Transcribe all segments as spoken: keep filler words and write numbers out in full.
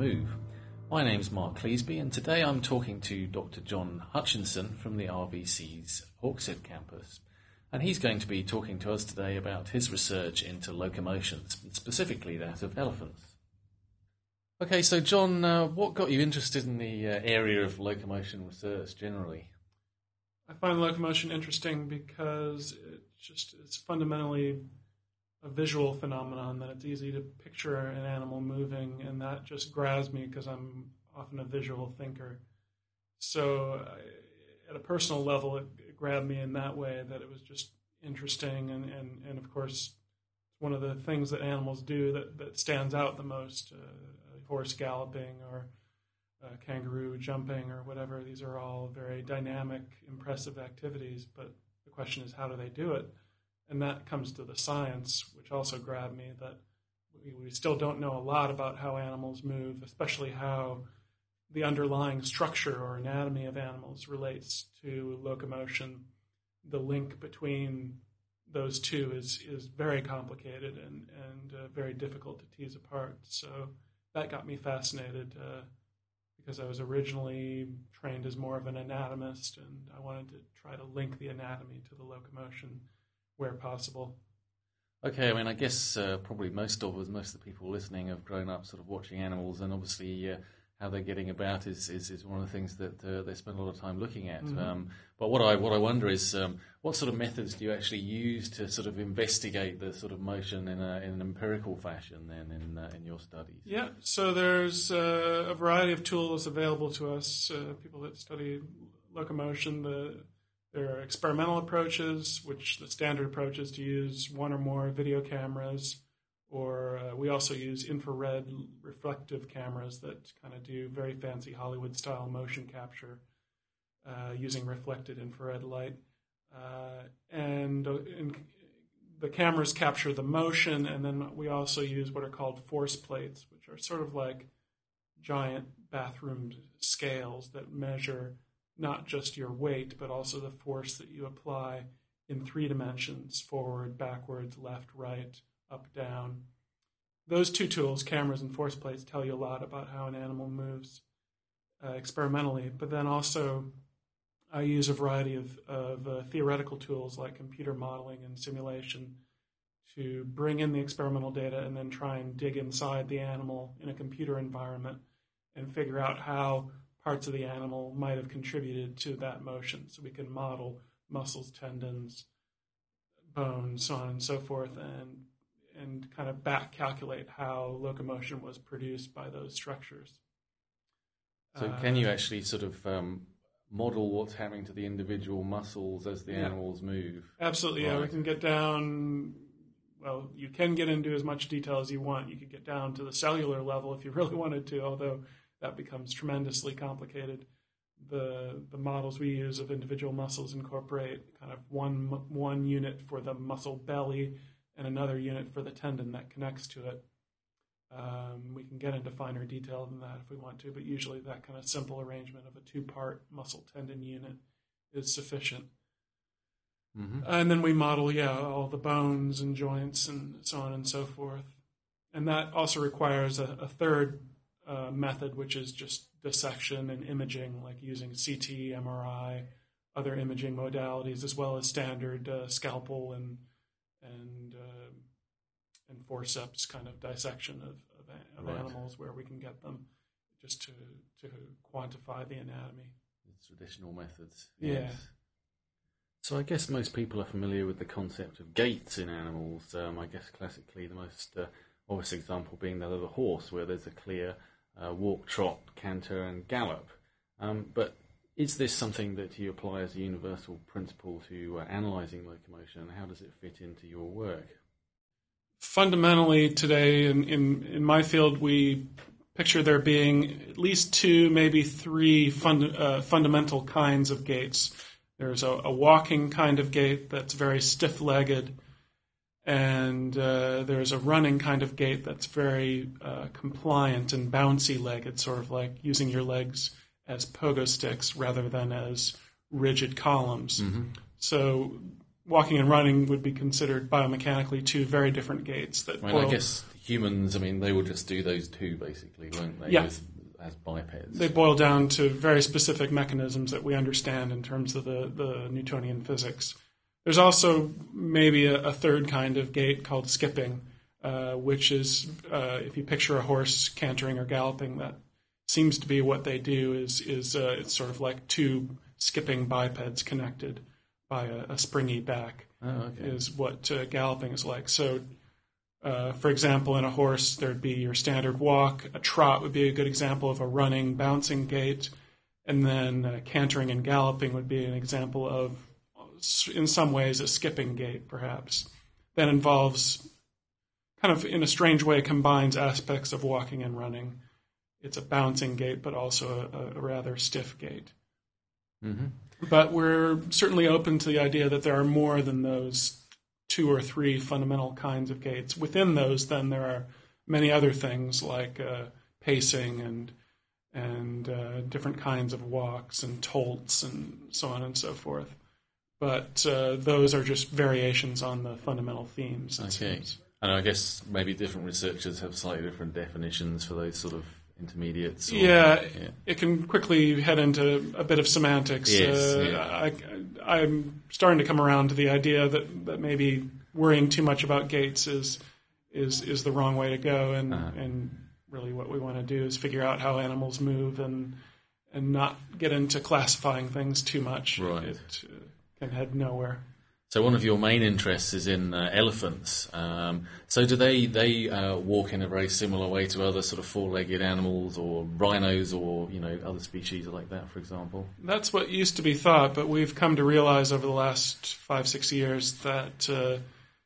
Move. My name's Mark Cleesby, and today I'm talking to Doctor John Hutchinson from the R V C's Hawkshead campus. And he's going to be talking to us today about his research into locomotion, specifically that of elephants. Okay, so John, uh, what got you interested in the uh, area of locomotion research generally? I find locomotion interesting because it just is fundamentally a visual phenomenon, that it's easy to picture an animal moving, and that just grabs me because I'm often a visual thinker. So I, at a personal level, it, it grabbed me in that way, that it was just interesting, and, and, and of course, one of the things that animals do that, that stands out the most, uh, a horse galloping or a kangaroo jumping or whatever. These are all very dynamic, impressive activities, but the question is, how do they do it? And that comes to the science, which also grabbed me, that we, we still don't know a lot about how animals move, especially how the underlying structure or anatomy of animals relates to locomotion. The link between those two is, is very complicated and, and uh, very difficult to tease apart. So that got me fascinated uh, because I was originally trained as more of an anatomist, and I wanted to try to link the anatomy to the locomotion where possible. Okay, I mean, I guess uh, probably most of us, most of the people listening have grown up sort of watching animals, and obviously uh, how they're getting about is, is, is one of the things that uh, they spend a lot of time looking at. Mm-hmm. Um, but what I what I wonder is, um, what sort of methods do you actually use to sort of investigate the sort of motion in, a, in an empirical fashion then in uh, in your studies? Yeah, so there's uh, a variety of tools available to us, uh, people that study locomotion. The There are experimental approaches, which the standard approach is to use one or more video cameras, or uh, we also use infrared reflective cameras that kind of do very fancy Hollywood-style motion capture uh, using reflected infrared light. Uh, and, uh, and the cameras capture the motion, and then we also use what are called force plates, which are sort of like giant bathroom scales that measure not just your weight, but also the force that you apply in three dimensions: forward, backwards, left, right, up, down. Those two tools, cameras and force plates, tell you a lot about how an animal moves uh, experimentally. But then also I use a variety of, of uh, theoretical tools like computer modeling and simulation to bring in the experimental data and then try and dig inside the animal in a computer environment and figure out how parts of the animal might have contributed to that motion. So we can model muscles, tendons, bones, so on and so forth, and and kind of back calculate how locomotion was produced by those structures. So uh, can you actually sort of um, model what's happening to the individual muscles as the yeah. animals move? Absolutely, right. Yeah. We can get down, well, you can get into as much detail as you want. You could get down to the cellular level if you really wanted to, although that becomes tremendously complicated. The the models we use of individual muscles incorporate kind of one one unit for the muscle belly and another unit for the tendon that connects to it. Um, we can get into finer detail than that if we want to, but usually that kind of simple arrangement of a two-part muscle tendon unit is sufficient. Mm-hmm. And then we model, yeah, all the bones and joints and so on and so forth. And that also requires a, a third Uh, method, which is just dissection and imaging, like using C T, M R I, other imaging modalities, as well as standard uh, scalpel and and uh, and forceps kind of dissection of, of, of right. animals, where we can get them just to to quantify the anatomy. The traditional methods. Yeah. Yes. So I guess most people are familiar with the concept of gaits in animals. Um, I guess classically the most uh, obvious example being that of the horse, where there's a clear Uh, walk, trot, canter, and gallop. Um, but is this something that you apply as a universal principle to uh, analysing locomotion, and how does it fit into your work? Fundamentally, today in, in, in my field, we picture there being at least two, maybe three fund, uh, fundamental kinds of gaits. There's a, a walking kind of gait that's very stiff-legged, and uh, there's a running kind of gait that's very uh, compliant and bouncy-legged, sort of like using your legs as pogo sticks rather than as rigid columns. Mm-hmm. So walking and running would be considered biomechanically two very different gaits. That I mean, I guess humans, I mean, they would just do those two basically, won't they? Yeah. As, as bipeds. They boil down to very specific mechanisms that we understand in terms of the, the Newtonian physics. There's also maybe a, a third kind of gait called skipping, uh, which is, uh, if you picture a horse cantering or galloping, that seems to be what they do. Is is uh, it's sort of like two skipping bipeds connected by a, a springy back. Oh, okay. Is what uh, galloping is like. So, uh, for example, in a horse, there'd be your standard walk. A trot would be a good example of a running, bouncing gait. And then uh, cantering and galloping would be an example of, in some ways, a skipping gait, perhaps. That involves, kind of in a strange way, combines aspects of walking and running. It's a bouncing gait, but also a, a rather stiff gait. Mm-hmm. But we're certainly open to the idea that there are more than those two or three fundamental kinds of gaits. Within those, then, there are many other things like uh, pacing and and uh, different kinds of walks and tolts and so on and so forth. But uh, those are just variations on the fundamental themes. Okay. Seems. And I guess maybe different researchers have slightly different definitions for those sort of intermediates. Or, yeah, yeah, it can quickly head into a bit of semantics. Yes, uh, yeah. I, I'm starting to come around to the idea that, that maybe worrying too much about gaits is is is the wrong way to go, and Uh-huh. and really what we want to do is figure out how animals move and and not get into classifying things too much. Right. It uh, can head nowhere. So one of your main interests is in uh, elephants. Um, so do they they uh, walk in a very similar way to other sort of four-legged animals, or rhinos, or you know other species like that, for example? That's what used to be thought, but we've come to realize over the last five, six years that uh,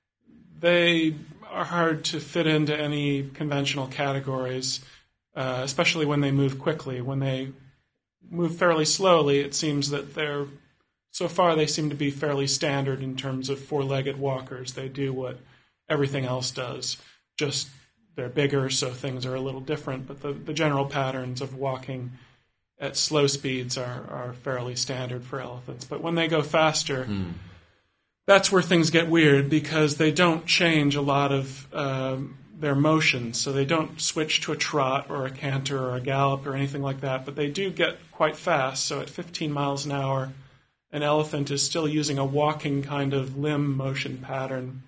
they are hard to fit into any conventional categories, uh, especially when they move quickly. When they move fairly slowly, it seems that they're So far, they seem to be fairly standard in terms of four-legged walkers. They do what everything else does, just they're bigger, so things are a little different. But the, the general patterns of walking at slow speeds are, are fairly standard for elephants. But when they go faster, Hmm. that's where things get weird, because they don't change a lot of um, their motions. So they don't switch to a trot or a canter or a gallop or anything like that. But they do get quite fast. So at fifteen miles an hour, an elephant is still using a walking kind of limb motion pattern,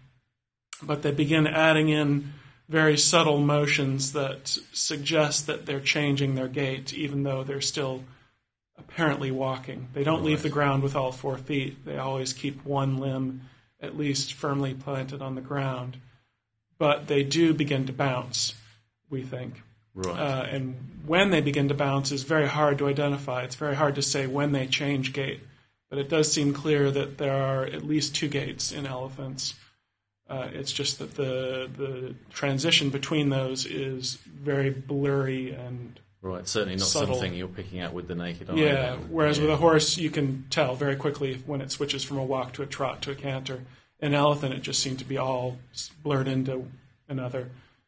but they begin adding in very subtle motions that suggest that they're changing their gait, even though they're still apparently walking. They don't leave the ground with all four feet. They always keep one limb at least firmly planted on the ground. But they do begin to bounce, we think. Right. Uh, and when they begin to bounce is very hard to identify. It's very hard to say when they change gait. But it does seem clear that there are at least two gaits in elephants. Uh, it's just that the the transition between those is very blurry and Right, certainly not subtle. something you're picking out with the naked eye. yeah. then. Whereas Yeah. with a horse, you can tell very quickly when it switches from a walk to a trot to a canter. An elephant, it just seemed to be all blurred into another.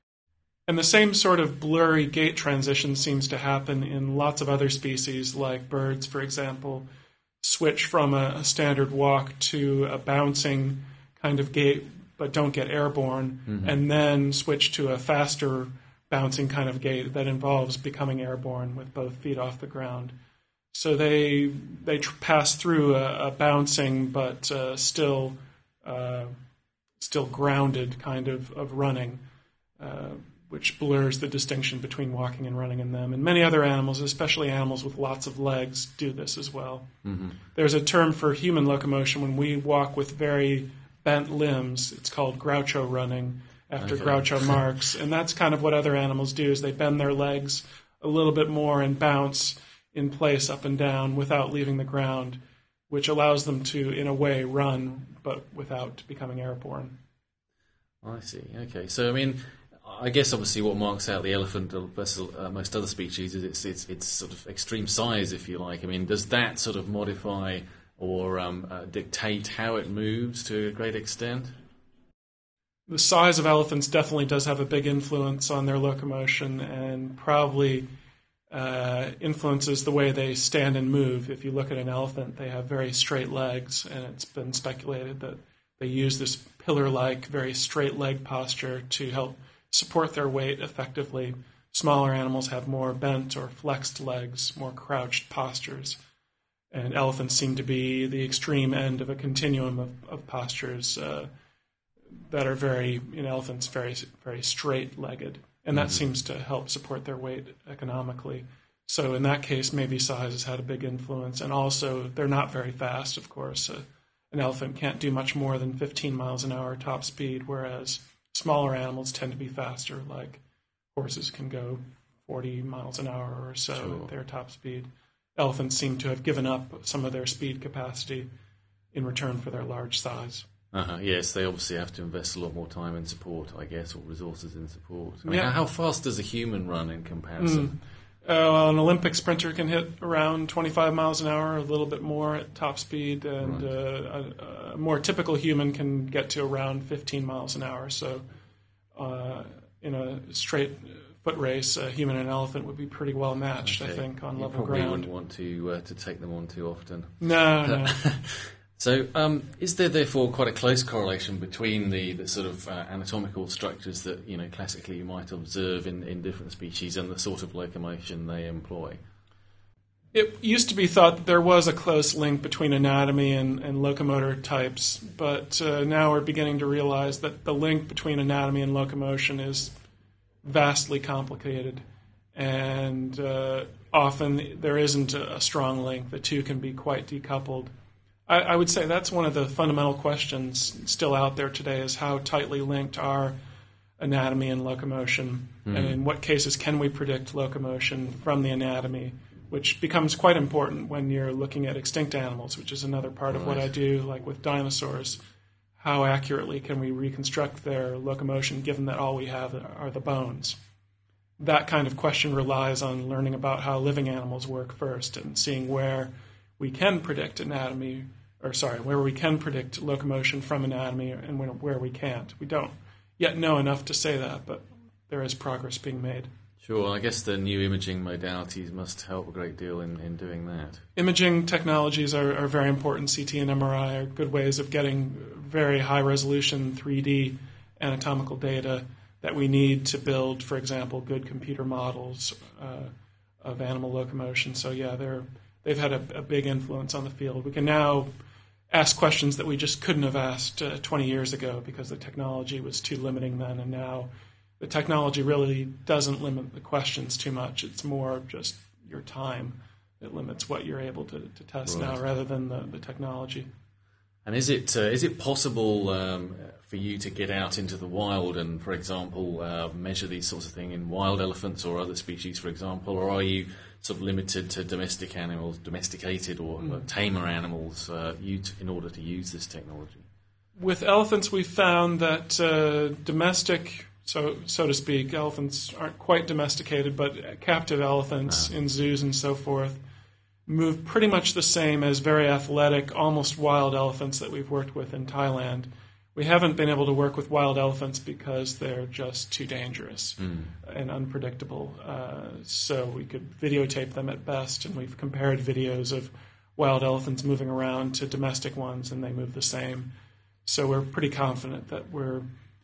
And the same sort of blurry gait transition seems to happen in lots of other species, like birds, for example. Switch from a, a standard walk to a bouncing kind of gait, but don't get airborne, Mm-hmm. and then switch to a faster bouncing kind of gait that involves becoming airborne with both feet off the ground. So they they tr- pass through a, a bouncing but uh, still uh, still grounded kind of of running, uh, which blurs the distinction between walking and running in them. And many other animals, especially animals with lots of legs, do this as well. Mm-hmm. There's a term for human locomotion when we walk with very bent limbs. It's called Groucho running, after Okay. Groucho Marx. And that's kind of what other animals do, is they bend their legs a little bit more and bounce in place up and down without leaving the ground, which allows them to, in a way, run, but without becoming airborne. I see. Okay. So, I mean, I guess obviously what marks out the elephant versus uh, most other species is its, its its sort of extreme size, if you like. I mean, does that sort of modify or um, uh, dictate how it moves to a great extent? The size of elephants definitely does have a big influence on their locomotion, and probably uh, influences the way they stand and move. If you look at an elephant, they have very straight legs, and it's been speculated that they use this pillar-like, very straight leg posture to help support their weight effectively. Smaller animals have more bent or flexed legs, more crouched postures. And elephants seem to be the extreme end of a continuum of, of postures uh, that are very, in elephants, very, very straight-legged. And that mm-hmm. seems to help support their weight economically. So in that case, maybe size has had a big influence. And also, they're not very fast, of course. Uh, an elephant can't do much more than fifteen miles an hour top speed, whereas smaller animals tend to be faster, like horses can go forty miles an hour or so sure. at their top speed. Elephants seem to have given up some of their speed capacity in return for their large size. Uh-huh. Yes, they obviously have to invest a lot more time in support, I guess, or resources in support. I mean, yeah. how fast does a human run in comparison? Mm. Uh, well, an Olympic sprinter can hit around twenty-five miles an hour, a little bit more at top speed, and right. uh, a, a more typical human can get to around fifteen miles an hour. So uh, in a straight foot race, a human and an elephant would be pretty well matched, okay. I think, on you level probably ground. Wouldn't want to uh, to take them on too often. No, no. So, um, is there therefore quite a close correlation between the, the sort of uh, anatomical structures that you know classically you might observe in, in different species and the sort of locomotion they employ? It used to be thought that there was a close link between anatomy and, and locomotor types, but uh, now we're beginning to realize that the link between anatomy and locomotion is vastly complicated, and uh, often there isn't a strong link. The two can be quite decoupled. I, I would say that's one of the fundamental questions still out there today, is how tightly linked are anatomy and locomotion, mm. and in what cases can we predict locomotion from the anatomy, which becomes quite important when you're looking at extinct animals, which is another part right. of what I do, like with dinosaurs. How accurately can we reconstruct their locomotion given that all we have are the bones? That kind of question relies on learning about how living animals work first and seeing where we can predict anatomy, or sorry, where we can predict locomotion from anatomy and where we can't. We don't yet know enough to say that, but there is progress being made. Sure, I guess the new imaging modalities must help a great deal in, in doing that. Imaging technologies are, are very important. C T and M R I are good ways of getting very high-resolution three D anatomical data that we need to build, for example, good computer models uh, of animal locomotion. So, yeah, they're, they've had a, a big influence on the field. We can now ask questions that we just couldn't have asked uh, twenty years ago because the technology was too limiting then, and now the technology really doesn't limit the questions too much. It's more just your time that limits what you're able to, to test right. now rather than the, the technology. And is it uh, is it possible um, for you to get out into the wild and, for example, uh, measure these sorts of things in wild elephants or other species, for example, or are you sort of limited to domestic animals, domesticated or mm. tamer animals uh, you t- in order to use this technology? With elephants, we found that uh, domestic... So, so to speak, elephants aren't quite domesticated, but captive elephants ah. in zoos and so forth move pretty much the same as very athletic, almost wild elephants that we've worked with in Thailand. We haven't been able to work with wild elephants because they're just too dangerous mm. and unpredictable. Uh, so we could videotape them at best, and we've compared videos of wild elephants moving around to domestic ones, and they move the same. So we're pretty confident that we're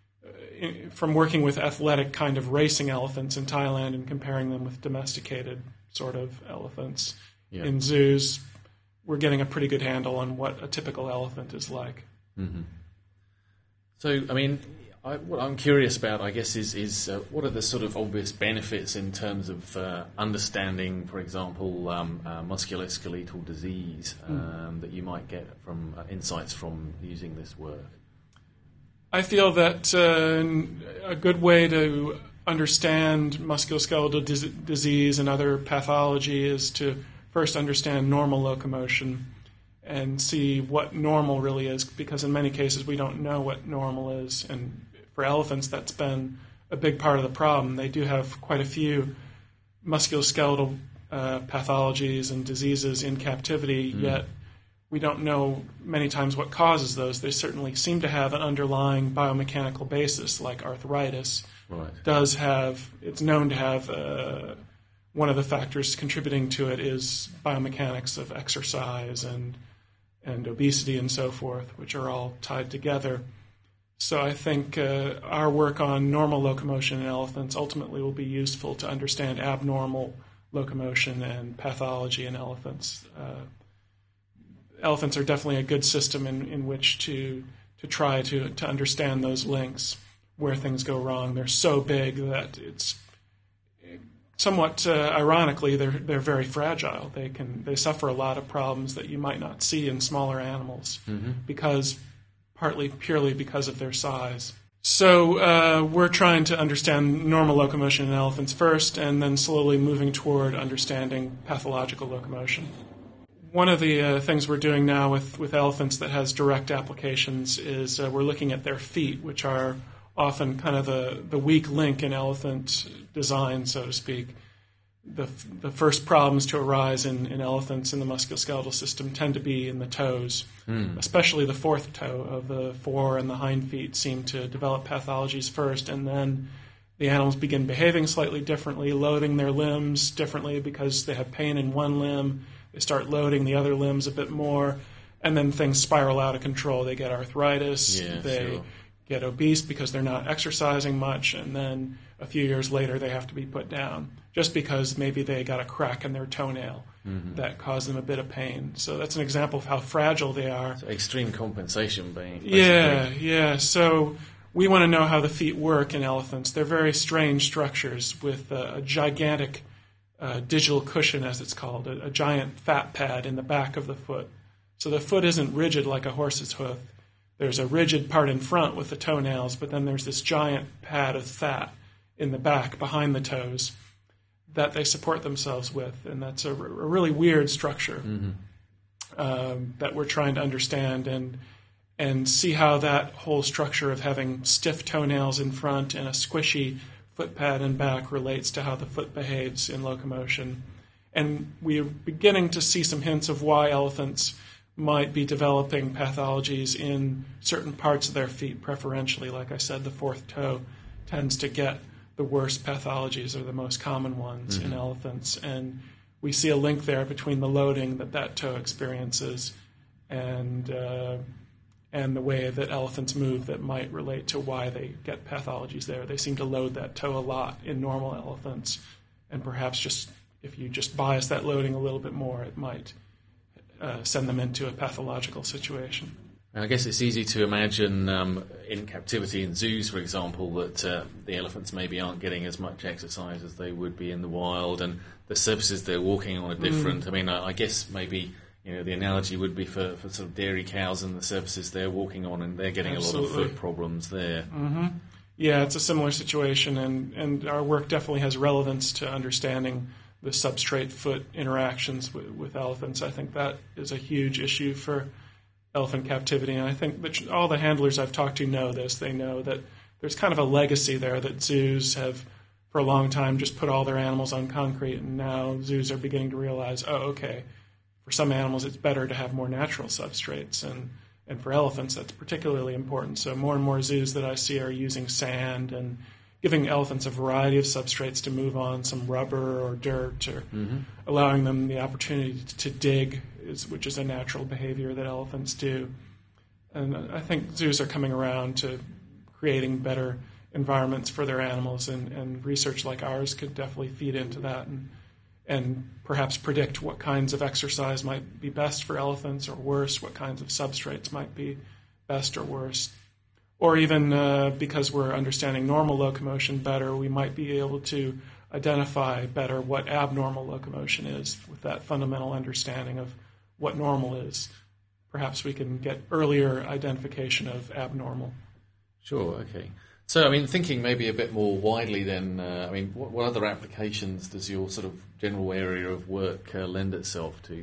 from working with athletic kind of racing elephants in Thailand and comparing them with domesticated sort of elephants yeah. in zoos, we're getting a pretty good handle on what a typical elephant is like. Mm-hmm. So, I mean, I, what I'm curious about, I guess, is, is uh, what are the sort of obvious benefits in terms of uh, understanding, for example, um, uh, musculoskeletal disease um, mm. that you might get from uh, insights from using this work? I feel that uh, a good way to understand musculoskeletal dis- disease and other pathology is to first understand normal locomotion and see what normal really is, because in many cases we don't know what normal is. And for elephants, that's been a big part of the problem. They do have quite a few musculoskeletal uh, pathologies and diseases in captivity, mm. yet we don't know many times what causes those. They certainly seem to have an underlying biomechanical basis, like arthritis. Right. Does have, it's known to have, uh, one of the factors contributing to it is biomechanics of exercise and and obesity and so forth, which are all tied together. So I think uh, our work on normal locomotion in elephants ultimately will be useful to understand abnormal locomotion and pathology in elephants. Uh, elephants are definitely a good system in, in which to to try to, to understand those links, where things go wrong. They're so big that it's somewhat uh, ironically they're they're very fragile. They can they suffer a lot of problems that you might not see in smaller animals mm-hmm. because partly purely because of their size. So uh, we're trying to understand normal locomotion in elephants first, and then slowly moving toward understanding pathological locomotion. One of the uh, things we're doing now with, with elephants that has direct applications is uh, we're looking at their feet, which are often kind of the, the weak link in elephant design, so to speak. The, the first problems to arise in, in elephants in the musculoskeletal system tend to be in the toes, mm. especially the fourth toe of the fore and the hind feet seem to develop pathologies first, and then the animals begin behaving slightly differently, loading their limbs differently because they have pain in one limb. They start loading the other limbs a bit more, and then things spiral out of control. They get arthritis, yeah, they sure. get obese because they're not exercising much, and then a few years later they have to be put down just because maybe they got a crack in their toenail mm-hmm. that caused them a bit of pain. So that's an example of how fragile they are. So extreme compensation being Yeah, yeah. So we want to know how the feet work in elephants. They're very strange structures with a, a gigantic uh, digital cushion, as it's called, a, a giant fat pad in the back of the foot. So the foot isn't rigid like a horse's hoof. There's a rigid part in front with the toenails, but then there's this giant pad of fat in the back behind the toes that they support themselves with, and that's a, a really weird structure mm-hmm. um, that we're trying to understand and and see how that whole structure of having stiff toenails in front and a squishy foot pad in back relates to how the foot behaves in locomotion. And we're beginning to see some hints of why elephants might be developing pathologies in certain parts of their feet preferentially. Like I said, the fourth toe tends to get the worst pathologies, or the most common ones mm-hmm. in elephants. And we see a link there between the loading that that toe experiences and uh, and the way that elephants move that might relate to why they get pathologies there. They seem to load that toe a lot in normal elephants, and perhaps just if you just bias that loading a little bit more, it might uh, send them into a pathological situation. I guess it's easy to imagine um, in captivity in zoos, for example, that uh, the elephants maybe aren't getting as much exercise as they would be in the wild, and the surfaces they're walking on are different. Mm. I mean, I, I guess maybe you know the analogy would be for, for sort of dairy cows and the surfaces they're walking on, and they're getting Absolutely. a lot of foot problems there. Mm-hmm. Yeah, it's a similar situation, and, and our work definitely has relevance to understanding the substrate-foot interactions with, with elephants. I think that is a huge issue for elephant captivity, and I think that all the handlers I've talked to know this. They know that there's kind of a legacy there that zoos have for a long time just put all their animals on concrete, and now zoos are beginning to realize, oh, okay, for some animals it's better to have more natural substrates, and, and for elephants that's particularly important. So more and more zoos that I see are using sand and giving elephants a variety of substrates to move on, some rubber or dirt, or mm-hmm. allowing them the opportunity to dig, is, which is a natural behavior that elephants do. And I think zoos are coming around to creating better environments for their animals, and, and research like ours could definitely feed into that and and perhaps predict what kinds of exercise might be best for elephants or worse, what kinds of substrates might be best or worse. Or even uh, because we're understanding normal locomotion better, we might be able to identify better what abnormal locomotion is with that fundamental understanding of what normal is. Perhaps we can get earlier identification of abnormal. Sure, okay. So, I mean, thinking maybe a bit more widely then, uh, I mean, what, what other applications does your sort of general area of work uh, lend itself to?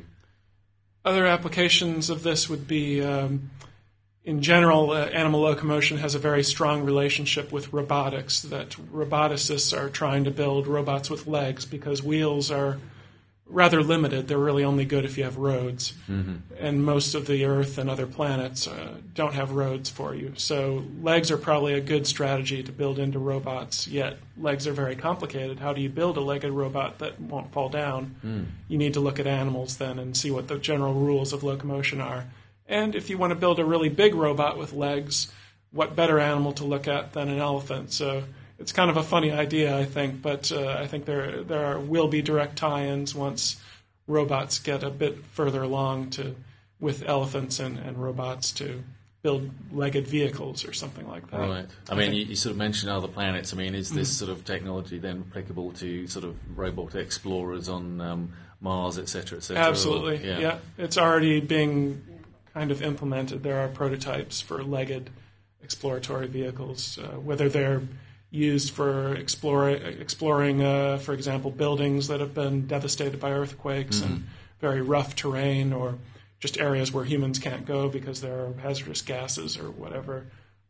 Other applications of this would be... Um, In general, uh, animal locomotion has a very strong relationship with robotics, that roboticists are trying to build robots with legs because wheels are rather limited. They're really only good if you have roads. Mm-hmm. And most of the Earth and other planets uh, don't have roads for you. So legs are probably a good strategy to build into robots, yet legs are very complicated. How do you build a legged robot that won't fall down? Mm. You need to look at animals then and see what the general rules of locomotion are, And if you want to build a really big robot with legs, what better animal to look at than an elephant? So it's kind of a funny idea, I think, but uh, I think there there are, will be direct tie-ins once robots get a bit further along to with elephants and, and robots to build legged vehicles or something like that. Right. I, I mean, you, you sort of mentioned other planets. I mean, is this mm. sort of technology then applicable to sort of robot explorers on um, Mars, et cetera, et cetera? Absolutely. Or, yeah. yeah. It's already being kind of implemented. There are prototypes for legged exploratory vehicles, uh, whether they're used for explore, exploring, uh, for example, buildings that have been devastated by earthquakes mm-hmm. and very rough terrain, or just areas where humans can't go because there are hazardous gases or whatever,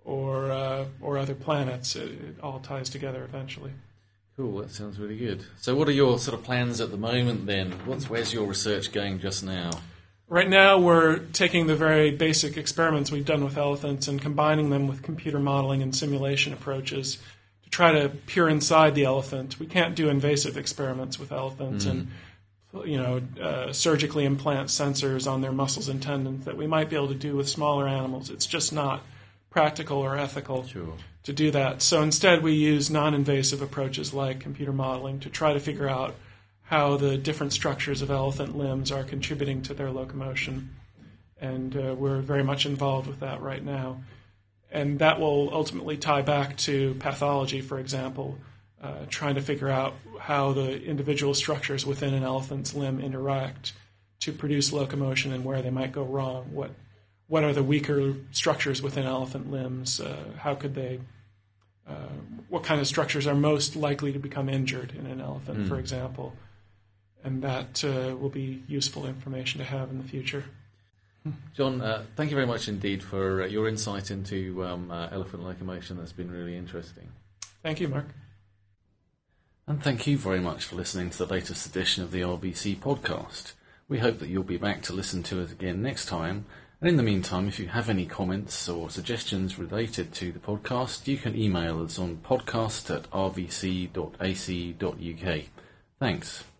or uh, or other planets. It, it all ties together eventually. Cool, that sounds really good. So what are your sort of plans at the moment then? What's, where's your research going just now? Right now we're taking the very basic experiments we've done with elephants and combining them with computer modeling and simulation approaches to try to peer inside the elephant. We can't do invasive experiments with elephants mm. and you know, uh, surgically implant sensors on their muscles and tendons that we might be able to do with smaller animals. It's just not practical or ethical sure. to do that. So instead we use non-invasive approaches like computer modeling to try to figure out how the different structures of elephant limbs are contributing to their locomotion. And uh, we're very much involved with that right now. And that will ultimately tie back to pathology, for example, uh, trying to figure out how the individual structures within an elephant's limb interact to produce locomotion and where they might go wrong. What what are the weaker structures within elephant limbs? Uh, how could they, uh, what kind of structures are most likely to become injured in an elephant, mm. for example? And that uh, will be useful information to have in the future. John, uh, thank you very much indeed for uh, your insight into um, uh, elephant locomotion. That's been really interesting. Thank you, Mark. And thank you very much for listening to the latest edition of the R V C podcast. We hope that you'll be back to listen to us again next time. And in the meantime, if you have any comments or suggestions related to the podcast, you can email us on podcast at r v c dot a c dot u k. Thanks.